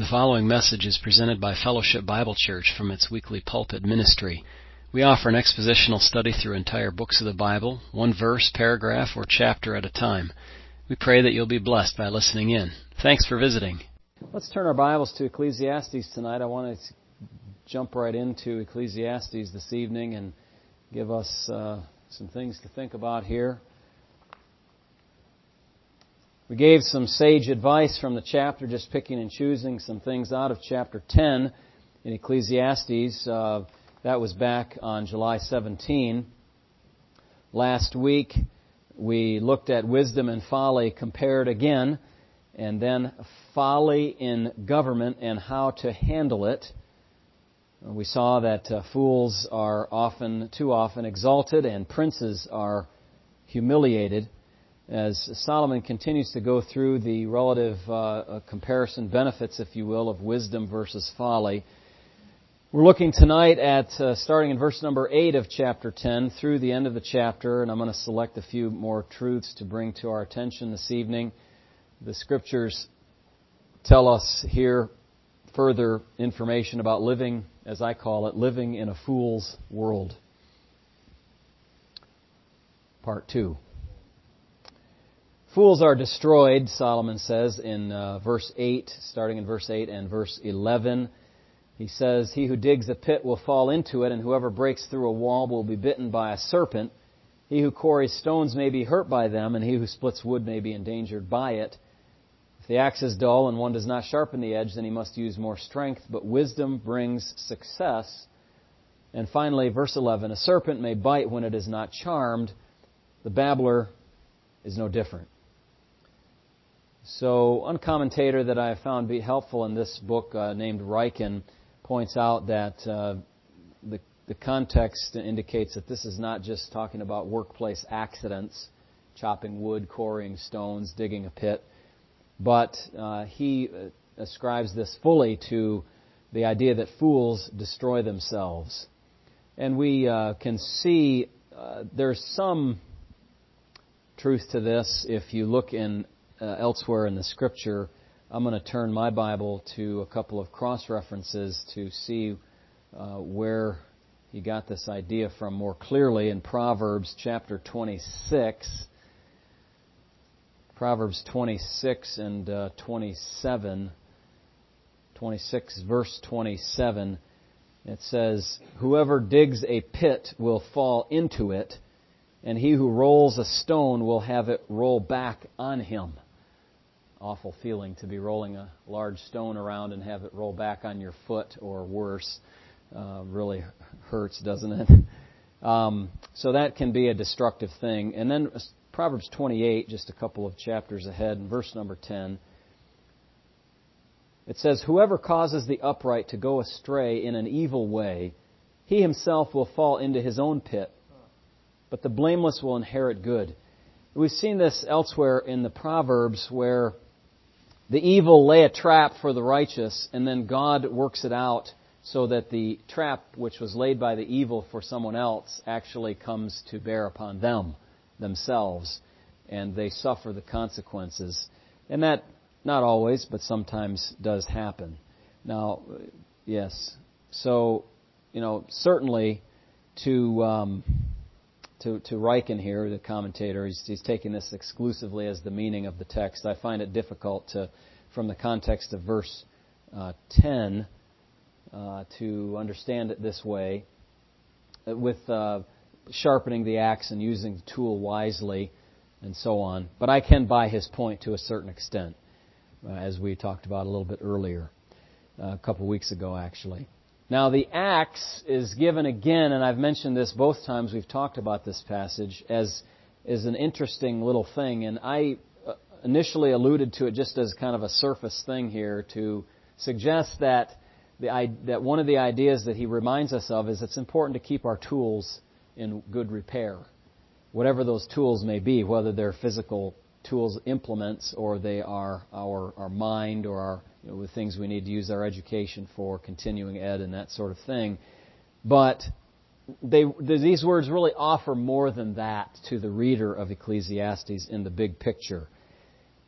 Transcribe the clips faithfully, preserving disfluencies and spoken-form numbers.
The following message is presented by Fellowship Bible Church from its weekly pulpit ministry. We offer an expositional study through entire books of the Bible, one verse, paragraph, or chapter at a time. We pray that you'll be blessed by listening in. Thanks for visiting. Let's turn our Bibles to Ecclesiastes tonight. I want to jump right into Ecclesiastes this evening and give us uh, some things to think about here. We gave some sage advice from the chapter, just picking and choosing some things out of chapter ten in Ecclesiastes. Uh, that was back on July seventeenth. Last week, we looked at wisdom and folly compared again, and then folly in government and how to handle it. We saw that uh, fools are often, too often, exalted and princes are humiliated. As Solomon continues to go through the relative uh, comparison benefits, if you will, of wisdom versus folly. We're looking tonight at, uh, starting in verse number eight of chapter ten, through the end of the chapter, and I'm going to select a few more truths to bring to our attention this evening. The Scriptures tell us here further information about living, as I call it, living in a fool's world. Part two. Fools are destroyed, Solomon says in uh, verse eight, starting in verse eight and verse eleven. He says, "He who digs a pit will fall into it, and whoever breaks through a wall will be bitten by a serpent. He who quarries stones may be hurt by them, and he who splits wood may be endangered by it. If the axe is dull and one does not sharpen the edge, then he must use more strength, but wisdom brings success." And finally, verse eleven, "A serpent may bite when it is not charmed. The babbler is no different." So, one commentator that I have found be helpful in this book, uh, named Ryken, points out that uh, the, the context indicates that this is not just talking about workplace accidents, chopping wood, quarrying stones, digging a pit, but uh, he ascribes this fully to the idea that fools destroy themselves. And we uh, can see uh, there's some truth to this if you look in Uh, elsewhere in the Scripture. I'm going to turn my Bible to a couple of cross-references to see uh, where he got this idea from more clearly. In Proverbs chapter twenty-six, Proverbs twenty-six and uh, twenty-seven, twenty-six verse twenty-seven, it says, "Whoever digs a pit will fall into it, and he who rolls a stone will have it roll back on him." Awful feeling to be rolling a large stone around and have it roll back on your foot, or worse. Uh, really hurts, doesn't it? Um, so that can be a destructive thing. And then Proverbs twenty-eight, just a couple of chapters ahead, in verse number ten, it says, "Whoever causes the upright to go astray in an evil way, he himself will fall into his own pit, but the blameless will inherit good." We've seen this elsewhere in the Proverbs, where the evil lay a trap for the righteous, and then God works it out so that the trap which was laid by the evil for someone else actually comes to bear upon them, themselves, and they suffer the consequences. And that, not always, but sometimes does happen. Now, yes, so, you know, certainly to... Um, To, to Ryken here, the commentator, he's, he's taking this exclusively as the meaning of the text. I find it difficult to, from the context of verse uh, ten, uh, to understand it this way, with uh, sharpening the axe and using the tool wisely, and so on. But I can buy his point to a certain extent, uh, as we talked about a little bit earlier, uh, a couple weeks ago, actually. Now, the axe is given again, and I've mentioned this both times we've talked about this passage, as is an interesting little thing. And I initially alluded to it just as kind of a surface thing here to suggest that the that one of the ideas that he reminds us of is it's important to keep our tools in good repair, whatever those tools may be, whether they're physical tools, implements, or they are our, our mind or our You know, with things we need to use our education for, continuing ed and that sort of thing. But they, these words really offer more than that to the reader of Ecclesiastes in the big picture.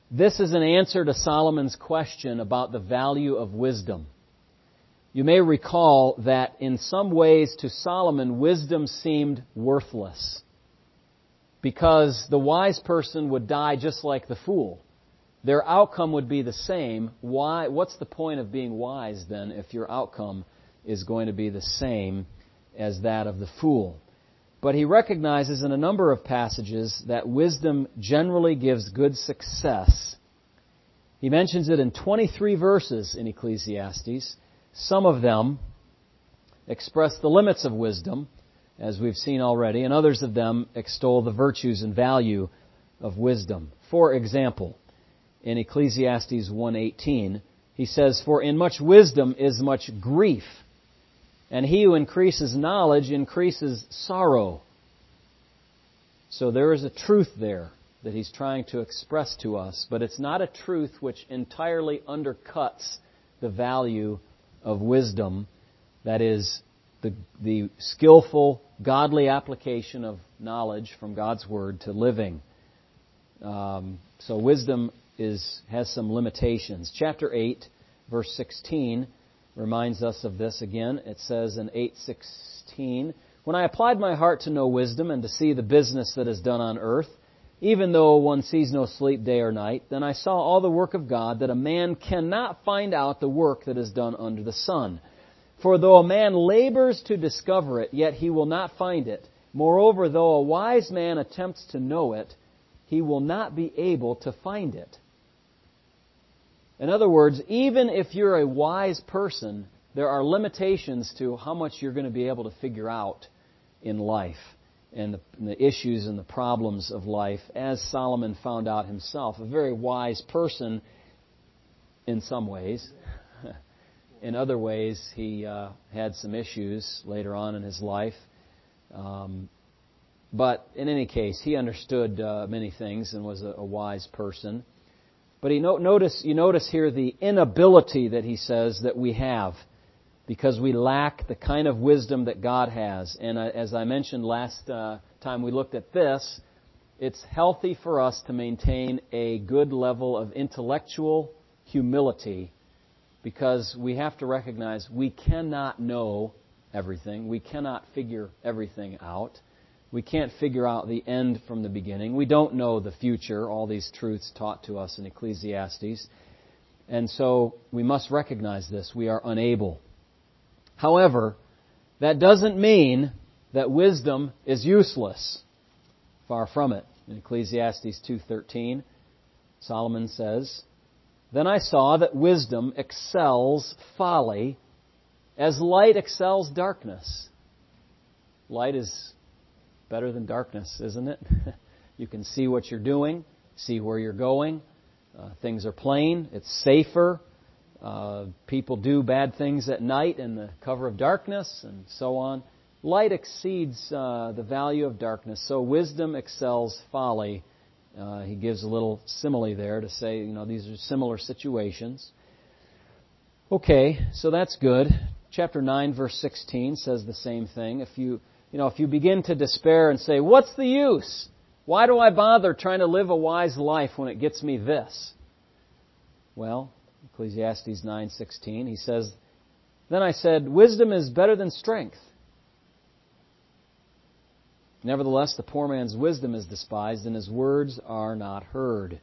This is an answer to Solomon's question about the value of wisdom. You may recall that in some ways to Solomon, wisdom seemed worthless because the wise person would die just like the fool. Their outcome would be the same. Why? What's the point of being wise then if your outcome is going to be the same as that of the fool? But he recognizes in a number of passages that wisdom generally gives good success. He mentions it in twenty-three verses in Ecclesiastes. Some of them express the limits of wisdom, as we've seen already, and others of them extol the virtues and value of wisdom. For example, in Ecclesiastes one eighteen, he says, "For in much wisdom is much grief, and he who increases knowledge increases sorrow." So there is a truth there that he's trying to express to us, but it's not a truth which entirely undercuts the value of wisdom, that is, the, the skillful, godly application of knowledge from God's Word to living. Um, so wisdom is has some limitations. Chapter eight, verse sixteen, reminds us of this again. It says in eight sixteen, "When I applied my heart to know wisdom and to see the business that is done on earth, even though one sees no sleep day or night, then I saw all the work of God, that a man cannot find out the work that is done under the sun. For though a man labors to discover it, yet he will not find it. Moreover, though a wise man attempts to know it, he will not be able to find it." In other words, even if you're a wise person, there are limitations to how much you're going to be able to figure out in life and the, and the issues and the problems of life, as Solomon found out himself. A very wise person in some ways. In other ways, he uh, had some issues later on in his life. Um, but in any case, he understood uh, many things and was a, a wise person. But he no, notice, you notice here the inability that he says that we have, because we lack the kind of wisdom that God has. And uh, as I mentioned last uh, time we looked at this, it's healthy for us to maintain a good level of intellectual humility, because we have to recognize we cannot know everything. We cannot figure everything out. We can't figure out the end from the beginning. We don't know the future, all these truths taught to us in Ecclesiastes. And so we must recognize this. We are unable. However, that doesn't mean that wisdom is useless. Far from it. In Ecclesiastes two thirteen, Solomon says, "Then I saw that wisdom excels folly, as light excels darkness." Light is better than darkness, isn't it? You can see what you're doing, see where you're going. Uh, things are plain. It's safer. Uh, people do bad things at night in the cover of darkness, and so on. Light exceeds uh, the value of darkness, so wisdom excels folly. Uh, he gives a little simile there to say, you know, these are similar situations. Okay, so that's good. Chapter nine, verse sixteen says the same thing. If you, you know, if you begin to despair and say, "What's the use? Why do I bother trying to live a wise life when it gets me this?" Well, Ecclesiastes nine sixteen, he says, "Then I said, wisdom is better than strength. Nevertheless, the poor man's wisdom is despised, and his words are not heard."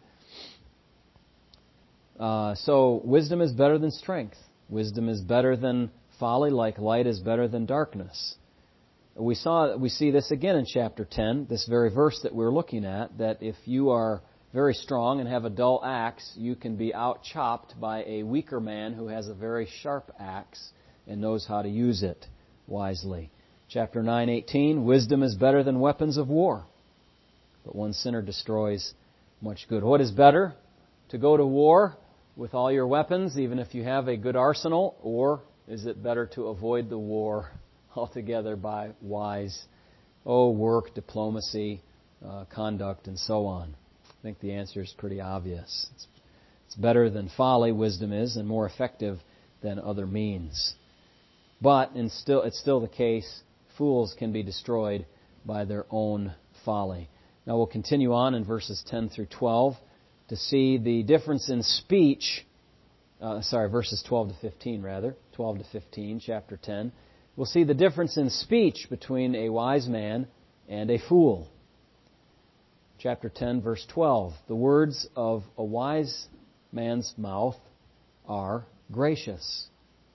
Uh, so, wisdom is better than strength. Wisdom is better than folly, like light is better than darkness. We saw, we see this again in chapter ten, this very verse that we're looking at, that if you are very strong and have a dull axe, you can be out-chopped by a weaker man who has a very sharp axe and knows how to use it wisely. Chapter nine eighteen, wisdom is better than weapons of war, but one sinner destroys much good. What is better? To go to war with all your weapons, even if you have a good arsenal, or is it better to avoid the war altogether by wise, oh, work, diplomacy, uh, conduct, and so on? I think the answer is pretty obvious. It's, it's better than folly, wisdom is, and more effective than other means. But in still, it's still the case, fools can be destroyed by their own folly. Now we'll continue on in verses ten through twelve. to see the difference in speech. Uh, sorry, verses twelve to fifteen, rather. twelve to fifteen, chapter ten. We'll see the difference in speech between a wise man and a fool. Chapter ten, verse twelve. The words of a wise man's mouth are gracious.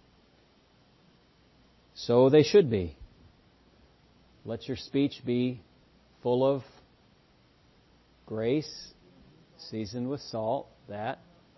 So they should be. Let your speech be full of grace, seasoned with salt. That.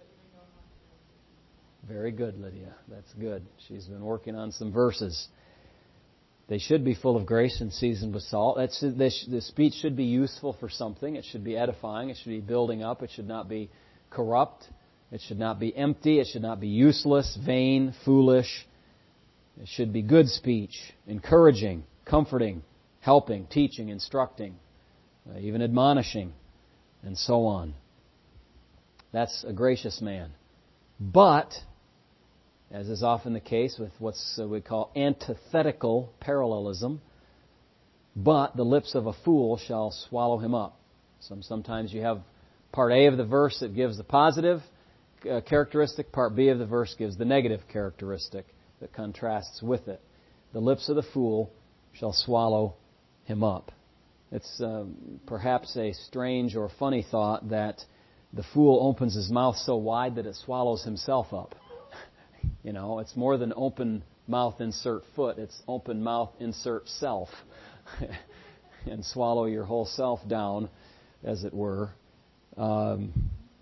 Very good, Lydia. That's good. She's been working on some verses. They should be full of grace and seasoned with salt. That's, the speech should be useful for something. It should be edifying. It should be building up. It should not be corrupt. It should not be empty. It should not be useless, vain, foolish. It should be good speech, encouraging, comforting, helping, teaching, instructing, uh, even admonishing, and so on. That's a gracious man. But, as is often the case with what uh, we call antithetical parallelism, but the lips of a fool shall swallow him up. Some, sometimes you have part A of the verse that gives the positive uh, characteristic, part B of the verse gives the negative characteristic that contrasts with it. The lips of the fool shall swallow him up. It's uh, perhaps a strange or funny thought that the fool opens his mouth so wide that it swallows himself up. You know, it's more than open mouth insert foot. It's open mouth insert self. And swallow your whole self down, as it were. Um,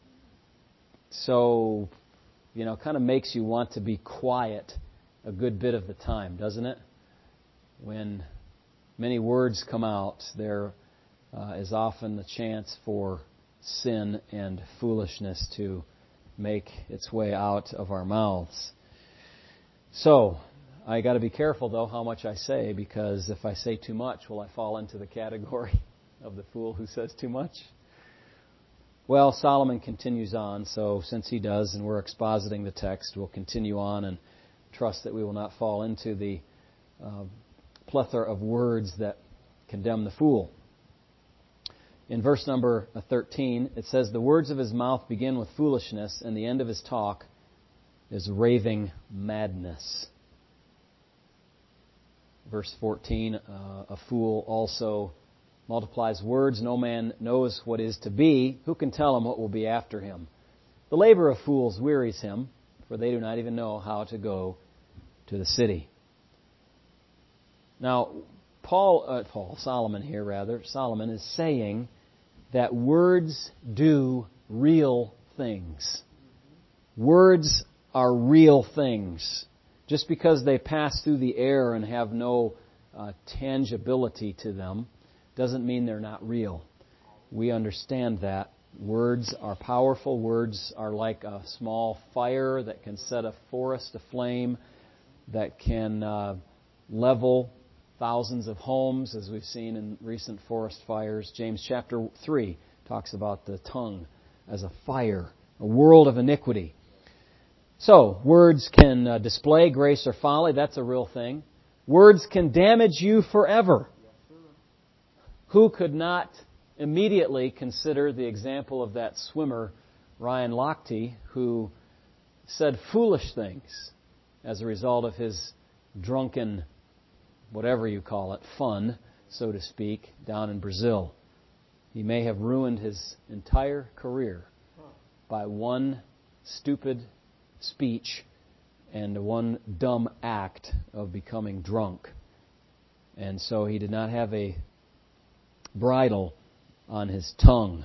so, you know, kind of makes you want to be quiet a good bit of the time, doesn't it? When many words come out, there uh, is often the chance for sin and foolishness to make its way out of our mouths. So, I got to be careful, though, how much I say, because if I say too much, will I fall into the category of the fool who says too much? Well, Solomon continues on, so since he does, and we're expositing the text, we'll continue on and trust that we will not fall into the uh, plethora of words that condemn the fool. In verse number thirteen, it says, "The words of his mouth begin with foolishness, and the end of his talk is raving madness." Verse fourteen, uh, "A fool also multiplies words. No man knows what is to be. Who can tell him what will be after him? The labor of fools wearies him, for they do not even know how to go to the city." Now, Paul, uh, Paul, Solomon here rather, Solomon is saying that words do real things. Words are real things. Just because they pass through the air and have no uh, tangibility to them doesn't mean they're not real. We understand that. Words are powerful. Words are like a small fire that can set a forest aflame, that can uh, level thousands of homes, as we've seen in recent forest fires. James chapter three talks about the tongue as a fire, a world of iniquity. So, words can uh, display grace or folly. That's a real thing. Words can damage you forever. Who could not immediately consider the example of that swimmer, Ryan Lochte, who said foolish things as a result of his drunken, whatever you call it, fun, so to speak, down in Brazil. He may have ruined his entire career by one stupid speech and one dumb act of becoming drunk. And so he did not have a bridle on his tongue.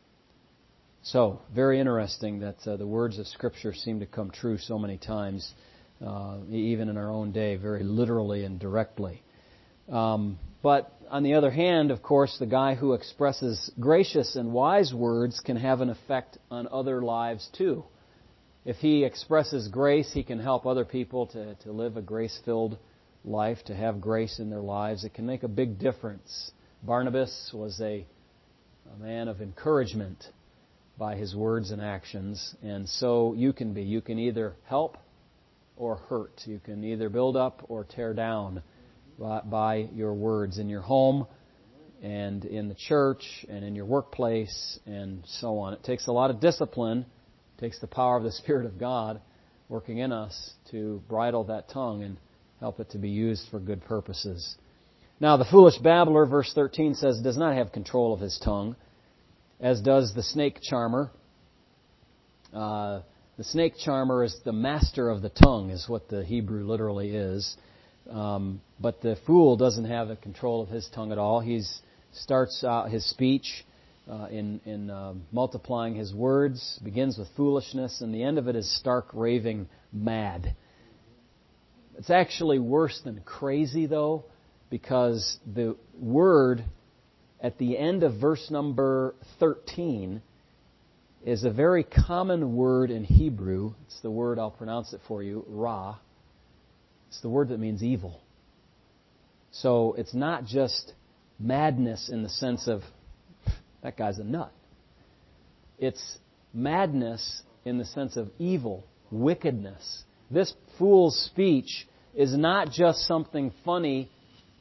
So, very interesting that uh, the words of Scripture seem to come true so many times, uh, even in our own day, very literally and directly. Um, but on the other hand, of course, the guy who expresses gracious and wise words can have an effect on other lives too. If he expresses grace, he can help other people to, to live a grace-filled life, to have grace in their lives. It can make a big difference. Barnabas was a, a man of encouragement by his words and actions, and so you can be. You can either help or hurt. You can either build up or tear down by, by your words in your home, and in the church and in your workplace and so on. It takes a lot of discipline. It takes the power of the Spirit of God working in us to bridle that tongue and help it to be used for good purposes. Now, the foolish babbler, verse thirteen says, does not have control of his tongue, as does the snake charmer. Uh, the snake charmer is the master of the tongue, is what the Hebrew literally is. Um, but the fool doesn't have the control of his tongue at all. He starts out his speech uh, in, in uh, multiplying his words, begins with foolishness, and the end of it is stark raving mad. It's actually worse than crazy, though, because the word at the end of verse number thirteen is a very common word in Hebrew. It's the word, I'll pronounce it for you, ra. It's the word that means evil. So it's not just madness in the sense of, that guy's a nut. It's madness in the sense of evil, wickedness. This fool's speech is not just something funny,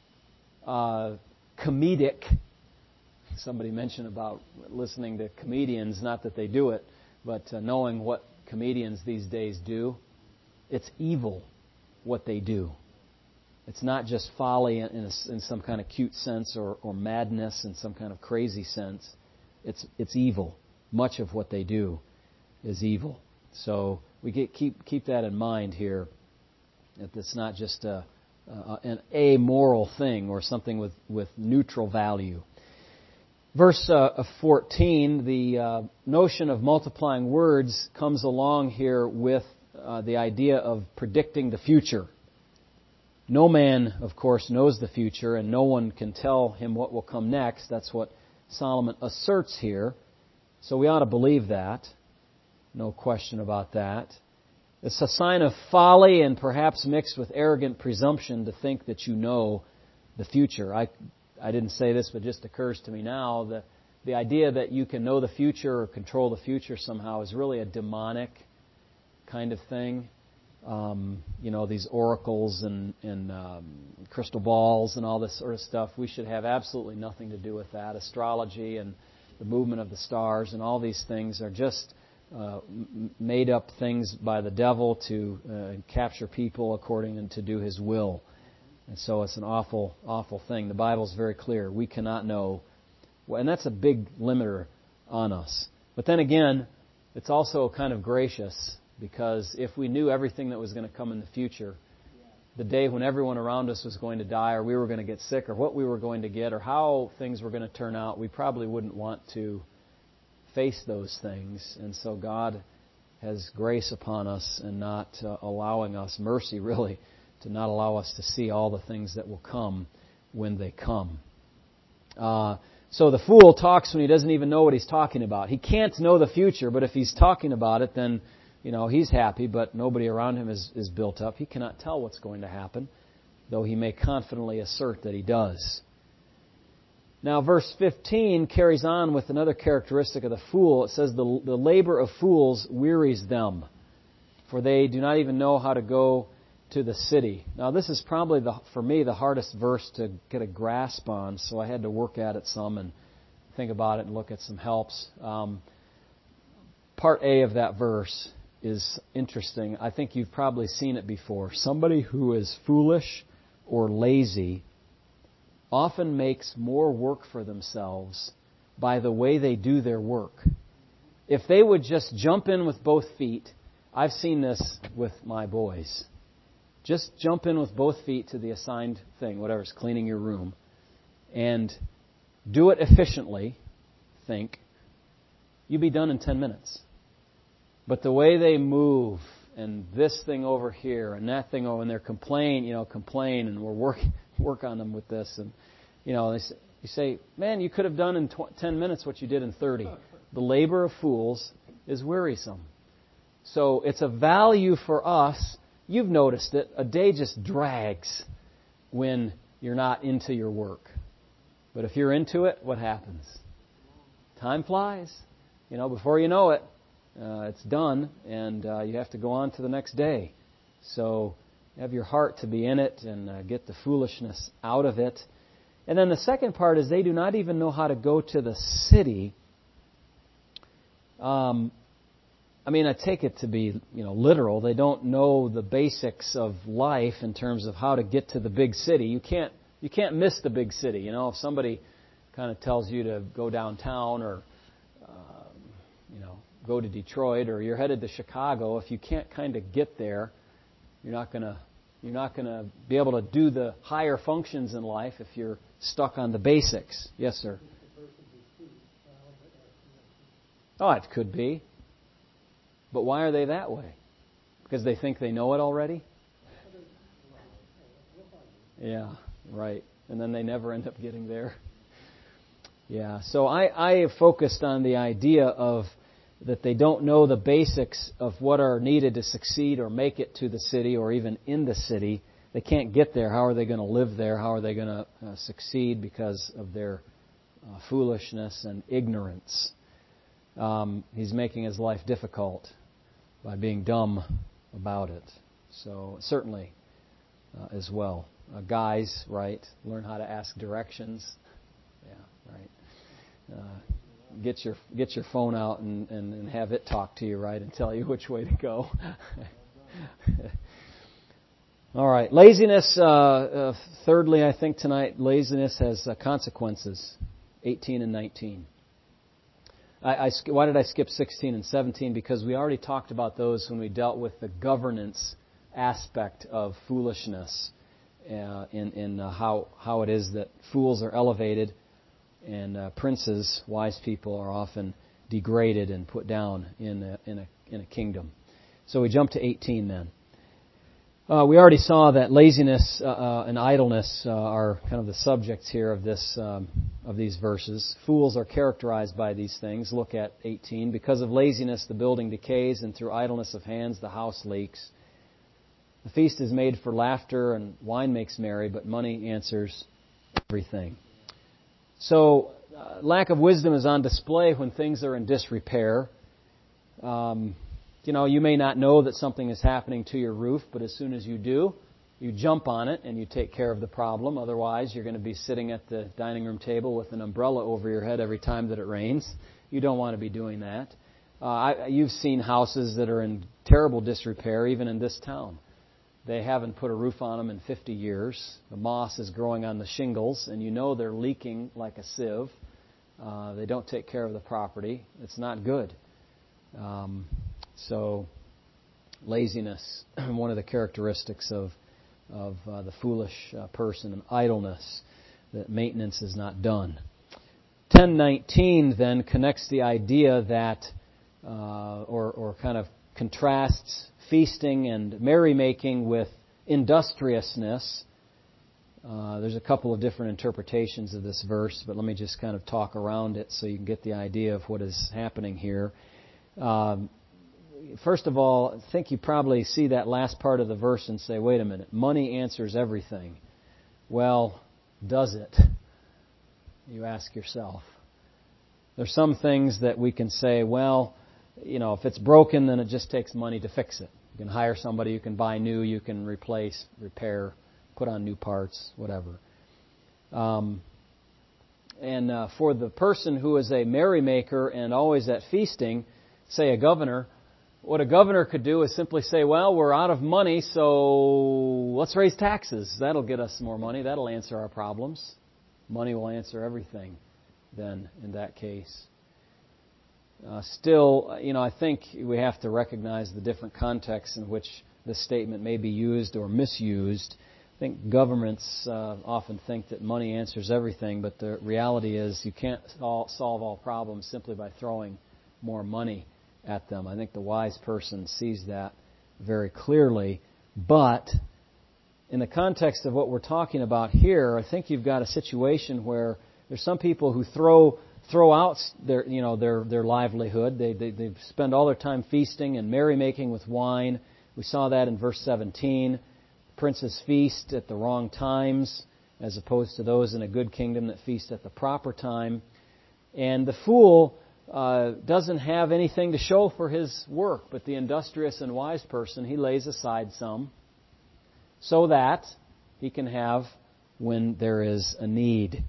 uh, comedic. Somebody mentioned about listening to comedians, not that they do it, but uh, knowing what comedians these days do. It's evil, what they do. It's not just folly in, a, in some kind of cute sense or, or madness in some kind of crazy sense. It's it's evil. Much of what they do is evil. So we get, keep keep that in mind here, that it's not just a, a, an amoral thing or something with, with neutral value. Verse uh, fourteen, the uh, notion of multiplying words comes along here with uh, the idea of predicting the future. No man, of course, knows the future, and no one can tell him what will come next. That's what Solomon asserts here. So we ought to believe that. No question about that. It's a sign of folly and perhaps mixed with arrogant presumption to think that you know the future. I I didn't say this, but it just occurs to me now. The, the idea that you can know the future or control the future somehow is really a demonic kind of thing. Um, you know, these oracles and, and um, crystal balls and all this sort of stuff. We should have absolutely nothing to do with that. Astrology and the movement of the stars and all these things are just uh, made up things by the devil to uh, capture people according and to do his will. And so it's an awful, awful thing. The Bible's very clear. We cannot know. And that's a big limiter on us. But then again, it's also kind of gracious, because if we knew everything that was going to come in the future, the day when everyone around us was going to die, or we were going to get sick, or what we were going to get, or how things were going to turn out, we probably wouldn't want to face those things. And so God has grace upon us and not uh, allowing us, mercy really, to not allow us to see all the things that will come when they come. Uh, so the fool talks when he doesn't even know what he's talking about. He can't know the future, but if he's talking about it, then you know he's happy, but nobody around him is, is built up. He cannot tell what's going to happen, though he may confidently assert that he does. Now, verse fifteen carries on with another characteristic of the fool. It says, the, the labor of fools wearies them, for they do not even know how to go to the city. Now, this is probably, the, for me, the hardest verse to get a grasp on, so I had to work at it some and think about it and look at some helps. Um, part A of that verse is interesting. I think you've probably seen it before. Somebody who is foolish or lazy often makes more work for themselves by the way they do their work. If they would just jump in with both feet, I've seen this with my boys. Just jump in with both feet to the assigned thing, whatever, it's cleaning your room, and do it efficiently, think, you'll be done in ten minutes. But the way they move, and this thing over here, and that thing over, and they're complain, you know, complain, and we're working, work on them with this, and, you know, they say, you say, man, you could have done in tw- ten minutes what you did in thirty. The labor of fools is wearisome. So it's a value for us. You've noticed it. A day just drags when you're not into your work. But if you're into it, what happens? Time flies. You know, before you know it, uh, it's done, and uh, you have to go on to the next day. So have your heart to be in it and uh, get the foolishness out of it. And then the second part is they do not even know how to go to the city. Um, I mean, I take it to be, you know, literal. They don't know the basics of life in terms of how to get to the big city. You can't you can't miss the big city. You know, if somebody kind of tells you to go downtown or um, you know go to Detroit or you're headed to Chicago, if you can't kind of get there, you're not gonna you're not gonna be able to do the higher functions in life if you're stuck on the basics. Yes, sir. Oh, it could be. But why are they that way? Because they think they know it already? Yeah, right. And then they never end up getting there. Yeah, so I, I focused on the idea of that they don't know the basics of what are needed to succeed or make it to the city or even in the city. They can't get there. How are they going to live there? How are they going to uh, succeed because of their uh, foolishness and ignorance? Um, he's making his life difficult by being dumb about it. So certainly uh, as well. Uh, guys, right, learn how to ask directions. Yeah, right. Uh, get your get your phone out and, and, and have it talk to you, right, and tell you which way to go. All right. Laziness, uh, uh, thirdly, I think tonight, laziness has uh, consequences. eighteen and nineteen. I, I, why did I skip sixteen and seventeen? Because we already talked about those when we dealt with the governance aspect of foolishness uh, in, in uh, how, how it is that fools are elevated and uh, princes, wise people, are often degraded and put down in a, in a, in a kingdom. So we jump to eighteen then. Uh, we already saw that laziness uh, uh, and idleness uh, are kind of the subjects here of this um, of these verses. Fools are characterized by these things. Look at eighteen. Because of laziness, the building decays, and through idleness of hands, the house leaks. The feast is made for laughter, and wine makes merry, but money answers everything. So, uh, lack of wisdom is on display when things are in disrepair. Um, You know, you may not know that something is happening to your roof, but as soon as you do, you jump on it and you take care of the problem. Otherwise, you're going to be sitting at the dining room table with an umbrella over your head every time that it rains. You don't want to be doing that. Uh, I, you've seen houses that are in terrible disrepair, even in this town. They haven't put a roof on them in fifty years. The moss is growing on the shingles, and you know they're leaking like a sieve. Uh, they don't take care of the property. It's not good. Um, So, laziness, one of the characteristics of of uh, the foolish uh, person, and idleness, that maintenance is not done. ten nineteen then connects the idea that, uh, or, or kind of contrasts feasting and merrymaking with industriousness. Uh, there's a couple of different interpretations of this verse, but let me just kind of talk around it so you can get the idea of what is happening here. Um, First of all, I think you probably see that last part of the verse and say, wait a minute, money answers everything. Well, does it? You ask yourself. There's some things that we can say, well, you know, if it's broken, then it just takes money to fix it. You can hire somebody, you can buy new, you can replace, repair, put on new parts, whatever. Um, and uh, for the person who is a merrymaker and always at feasting, say a governor, what a governor could do is simply say, well, we're out of money, so let's raise taxes. That'll get us more money. That'll answer our problems. Money will answer everything then in that case. Uh, still, you know, I think we have to recognize the different contexts in which this statement may be used or misused. I think governments uh, often think that money answers everything, but the reality is you can't solve all problems simply by throwing more money at them. I think the wise person sees that very clearly. But in the context of what we're talking about here, I think you've got a situation where there's some people who throw throw out their you know their their livelihood. They they, they spend all their time feasting and merrymaking with wine. We saw that in verse seventeen. Princes feast at the wrong times, as opposed to those in a good kingdom that feast at the proper time. And the fool Uh, doesn't have anything to show for his work, but the industrious and wise person, he lays aside some so that he can have when there is a need.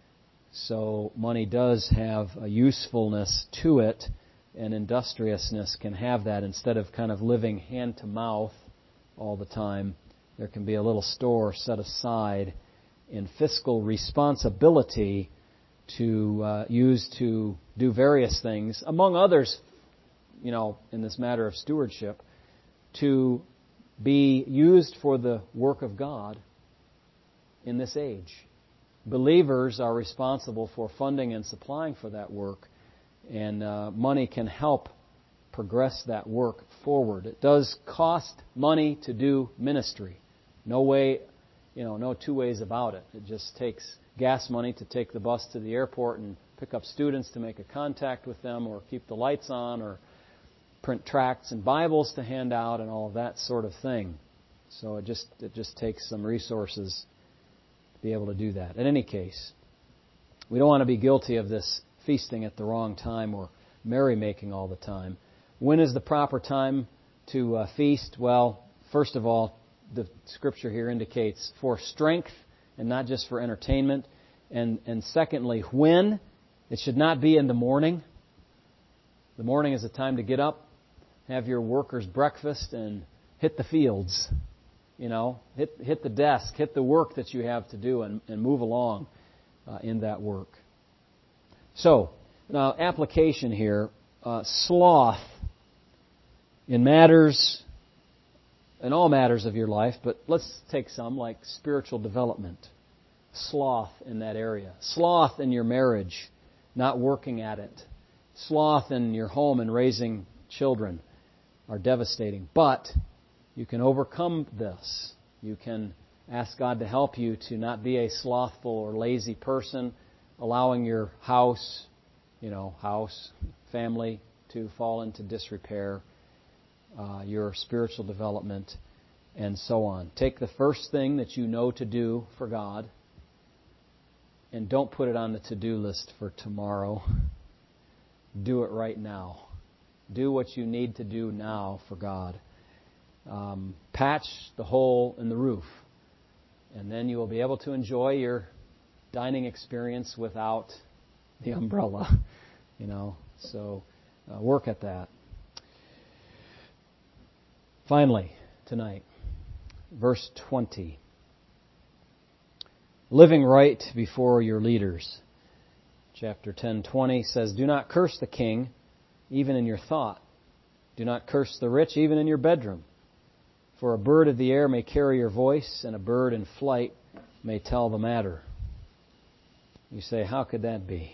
So money does have a usefulness to it, and industriousness can have that. Instead of kind of living hand to mouth all the time, there can be a little store set aside in fiscal responsibility to uh, use to do various things, among others, you know, in this matter of stewardship, to be used for the work of God in this age. Believers are responsible for funding and supplying for that work, and uh, money can help progress that work forward. It does cost money to do ministry. No way, you know, no two ways about it. It just takes gas money to take the bus to the airport and pick up students to make a contact with them, or keep the lights on, or print tracts and Bibles to hand out, and all of that sort of thing. So it just it just takes some resources to be able to do that. In any case, we don't want to be guilty of this feasting at the wrong time or merrymaking all the time. When is the proper time to uh, feast? Well, first of all, the Scripture here indicates for strength and not just for entertainment. And, and secondly, when? It should not be in the morning. The morning is a time to get up, have your workers' breakfast, and hit the fields. You know, hit hit the desk, hit the work that you have to do, and, and move along uh, in that work. So, now application here, uh, sloth in matters, in all matters of your life, but let's take some like spiritual development. Sloth in that area. Sloth in your marriage, not working at it. Sloth in your home and raising children are devastating. But you can overcome this. You can ask God to help you to not be a slothful or lazy person, allowing your house, you know, house, family to fall into disrepair, uh, your spiritual development, and so on. Take the first thing that you know to do for God, and don't put it on the to-do list for tomorrow. Do it right now. Do what you need to do now for God. Um, patch the hole in the roof, and then you will be able to enjoy your dining experience without the umbrella. You know, so uh, work at that. Finally, tonight, verse twenty. Living right before your leaders. Chapter ten twenty says, "Do not curse the king, even in your thought. Do not curse the rich, even in your bedroom. For a bird of the air may carry your voice, and a bird in flight may tell the matter." You say, how could that be?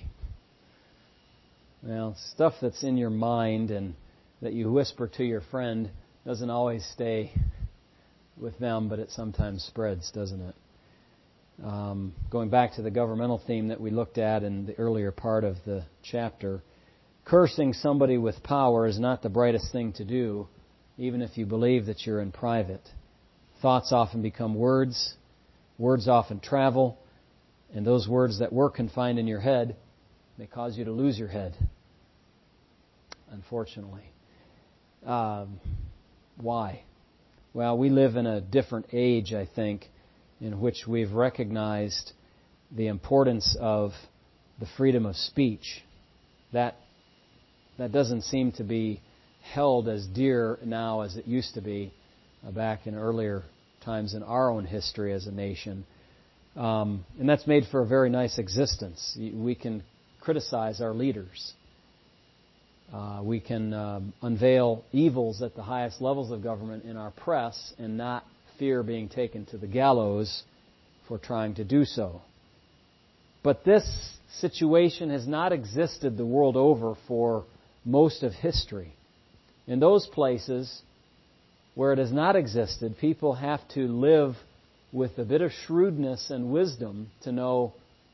Well, stuff that's in your mind and that you whisper to your friend doesn't always stay with them, but it sometimes spreads, doesn't it? Um, going back to the governmental theme that we looked at in the earlier part of the chapter, cursing somebody with power is not the brightest thing to do, even if you believe that you're in private. Thoughts often become words. Words often travel. And those words that were confined in your head may cause you to lose your head, unfortunately. Um, why? Well, we live in a different age, I think, in which we've recognized the importance of the freedom of speech. That that doesn't seem to be held as dear now as it used to be uh, back in earlier times in our own history as a nation. Um, and that's made for a very nice existence. We can criticize our leaders. Uh, we can um, unveil evils at the highest levels of government in our press and not fear being taken to the gallows for trying to do so. But this situation has not existed the world over for most of history. In those places where it has not existed, people have to live with a bit of shrewdness and wisdom to know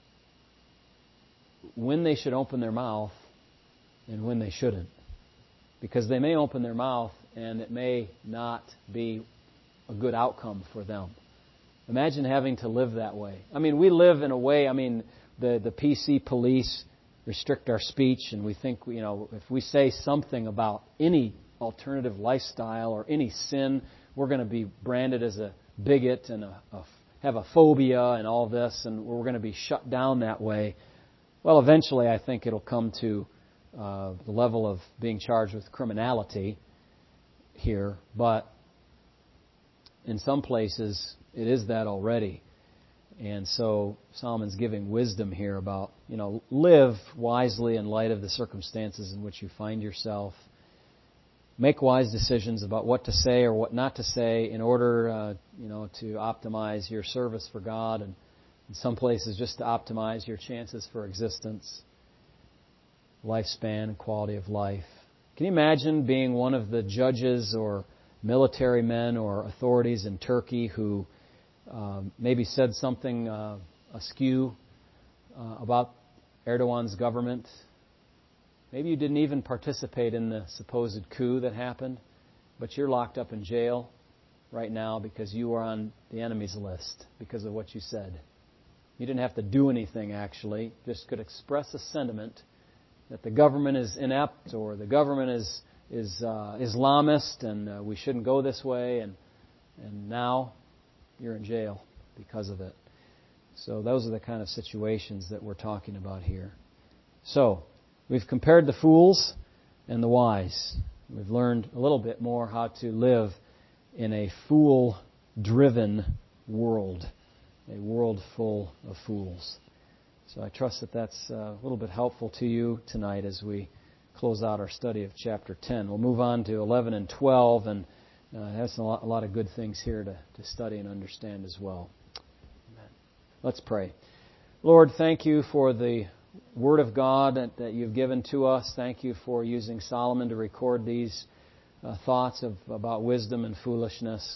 when they should open their mouth and when they shouldn't. Because they may open their mouth and it may not be a good outcome for them. Imagine having to live that way. I mean, we live in a way, I mean, the, the P C police restrict our speech, and we think, you know, if we say something about any alternative lifestyle or any sin, we're going to be branded as a bigot and a, a have a phobia and all this, and we're going to be shut down that way. Well, eventually I think it'll come to uh, the level of being charged with criminality here, but in some places it is that already. And so Solomon's giving wisdom here about, you know, live wisely in light of the circumstances in which you find yourself. Make wise decisions about what to say or what not to say in order, uh, you know, to optimize your service for God, and in some places just to optimize your chances for existence, lifespan, and quality of life. Can you imagine being one of the judges or military men or authorities in Turkey who um, maybe said something uh, askew uh, about Erdogan's government? Maybe you didn't even participate in the supposed coup that happened, but you're locked up in jail right now because you were on the enemy's list because of what you said. You didn't have to do anything, actually. Just could express a sentiment that the government is inept or the government is is uh, Islamist and uh, we shouldn't go this way, and and now you're in jail because of it. So those are the kind of situations that we're talking about here. So we've compared the fools and the wise. We've learned a little bit more how to live in a fool-driven world, a world full of fools. So I trust that that's a little bit helpful to you tonight as we close out our study of chapter ten. We'll move on to eleven and twelve, and uh, it has a lot, a lot of good things here to, to study and understand as well. Amen. Let's pray. Lord, thank you for the Word of God that, that you've given to us. Thank you for using Solomon to record these uh, thoughts of about wisdom and foolishness.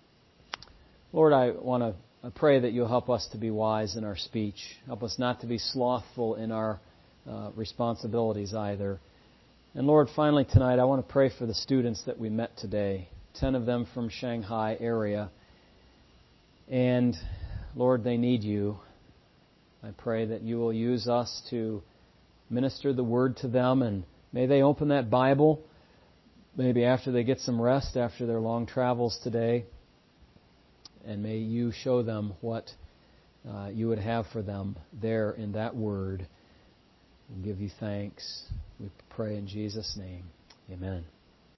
Lord, I want to I pray that you'll help us to be wise in our speech. Help us not to be slothful in our uh, responsibilities either. And Lord, finally tonight, I want to pray for the students that we met today, ten of them from Shanghai area. And Lord, they need you. I pray that you will use us to minister the Word to them, and may they open that Bible, maybe after they get some rest after their long travels today, and may you show them what uh, you would have for them there in that Word. We'll give you thanks. We pray in Jesus' name. Amen.